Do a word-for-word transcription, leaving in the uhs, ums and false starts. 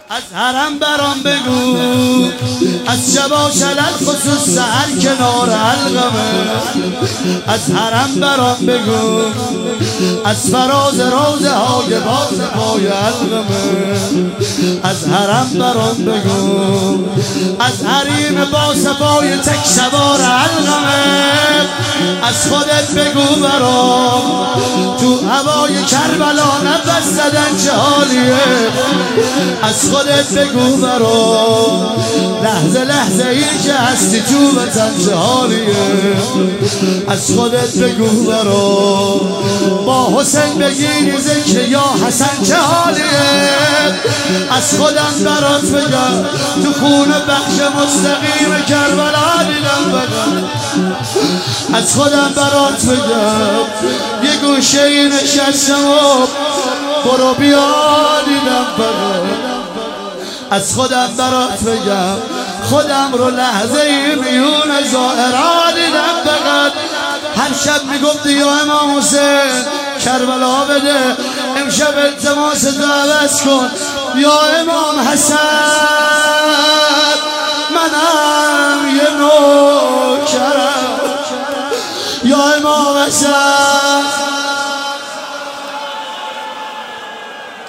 از حرم برام بگو، از شبا شلل خصوص سحر کنار حلقمه. از حرم برام بگو، از فراز روزه های باز پای حلقمه. از حرم برام بگو، از حریم با صفای تک سوار حلقمه. از خودت بگو برام، تو هوای کربلا نفس زدن چه حالیه. از خودت بگو برام، لحظه لحظه ای که هستی تو وطن چه حالیه. از خودت بگو برام، با حسین بگیری ذکر یا حسن چه حالیه. از خودم برات بگم، تو خون بخش مستقیم کربلا دیدم بگم. از خودم برات بگم، یه گوشه ای نشستم و برو بیا دیدم بگم. از خودم برات بگم، خودم رو لحظه ای میون ظاهرا دیدم فقط. هر شب میگفتی یا امام حسین کربلا بده، امشب التماس تو عوض کن یا امام حسن. منم یه نوکرم یا امام حسن.